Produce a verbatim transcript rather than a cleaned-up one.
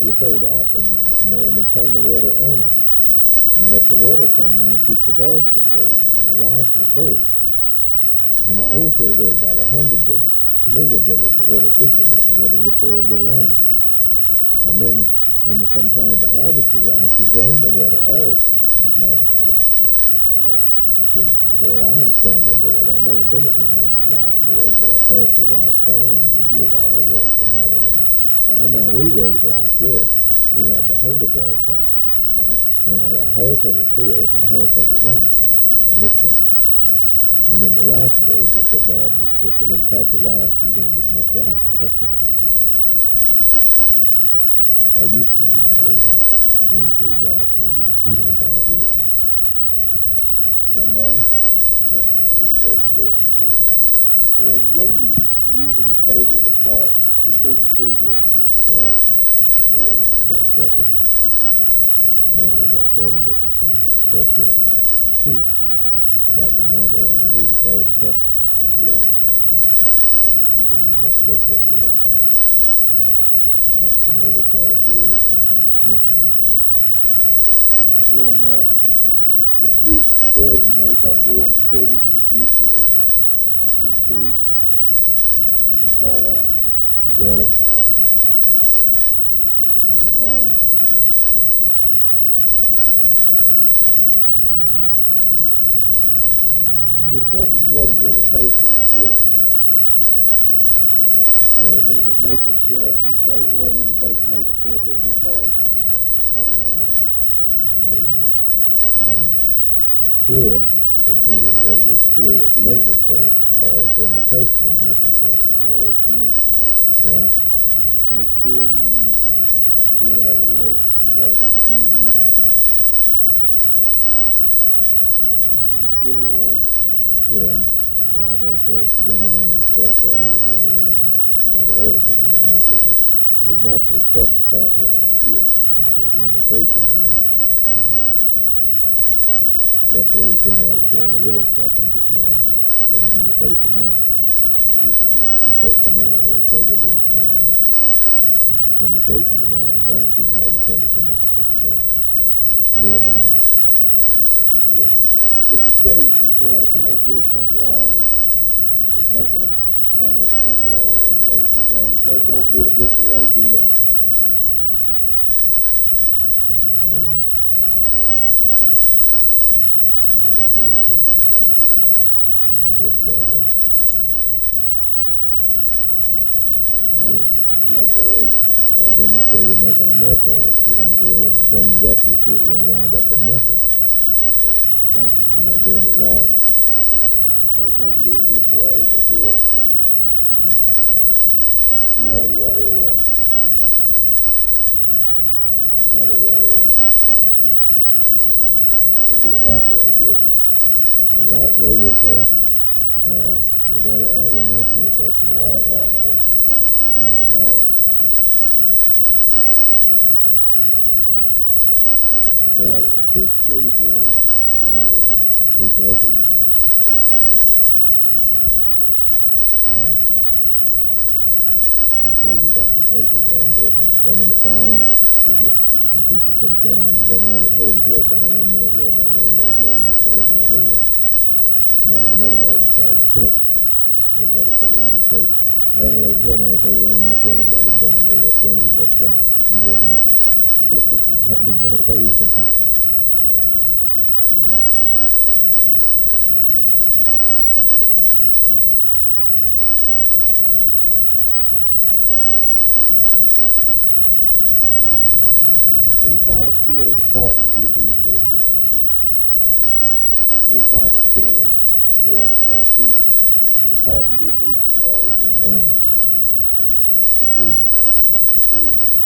you put it out and, you know, and then turn the water on it. And let the water come down and keep the grass from going. And the rice will grow. And the Oh, fish will grow by the hundreds of it, millions of it, if the water's deep enough, so they just so they can get around. And then when you come time to harvest the rice, you drain the water off and harvest the rice. Oh. See, the way I understand they do it. I've never been at one of those rice mills, but I passed the rice farms and see Yeah. how they work and how they done. And now we raise rice here. We had to hold the grass out. Uh-huh. And uh, half of it fills and half of it won't in this country. And then the rice birds are so bad, it's just a little patch of rice, you don't get much rice. Or used to be, now wait a minute. We ain't grew rice in twenty-five years. Somebody? That's enough way to do on the thing. And what are you using the table to salt the feeding food with? So, And black pepper. Now they got forty different things. Ketchup, two. Back in my day, we used salt and pepper. yeah. You didn't know what ketchup was, what tomato sauce is, or nothing like that. And uh, the sweet spread you made by boiling sugars and the juices of some fruit, you call that? Jelly. Um, if something wasn't imitation, it, Well, as in maple syrup, you say it wasn't imitation maple syrup, it would be called. uh, wait a minute. Uh, pure would be the way it's pure Mm. maple syrup, or it's imitation of maple syrup. You know, gin, Yeah? and gin, you ever have a word start with G in? Genuine? Yeah. Yeah, I heard that genuine stuff, that is, genuine, like it ought to be, you know, not that it's, it's natural stuff to start with. Yeah. And if it's imitation, then, um, that's the way you can always tell the real stuff from, uh, from imitation now. You take banana, they say you didn't, uh, imitation banana and down, you can hardly tell it from what it's, uh, real banana. Yeah. If you say, you know, someone's doing something wrong or is making a handling something wrong or making something wrong, you say, don't do it this way, do it. Uh, let me see this thing. Uh, here's Carlo. And, yeah, okay, they, Well, then they say you're making a mess of it. If you don't go ahead and change up, you see you're going to wind up a mess. you know, don't, You're not doing it right. so don't do it this way, but do it the other way or another way or don't do it that way, do it. The right way is there. Uh, is that, I wouldn't have to affect it. No, that's all right. That's, uh, I told uh, you, peach trees were in a, one in a, peach orchard. Uh, I told you about the baker burn, burning the fire in it. uh-huh. And people come down and burn a little hole here, burn a little more here, burn a little more here, and that's about it, burn a hole in. Got another law besides the everybody come around and say, burn a little here, now you hold on, that's everybody down, boat up there, and you just that. I'm doing this one. That me burn holes in it. Inside a cherry, the part you didn't eat was the inside a cherry or or peach, the part you didn't eat is called the Burn it. See. seed.